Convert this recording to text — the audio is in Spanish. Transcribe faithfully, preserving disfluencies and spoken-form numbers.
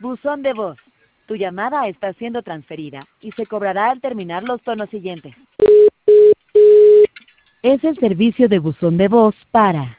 Buzón de voz. Tu llamada está siendo transferida y se cobrará al terminar los tonos siguientes. Es el servicio de buzón de voz para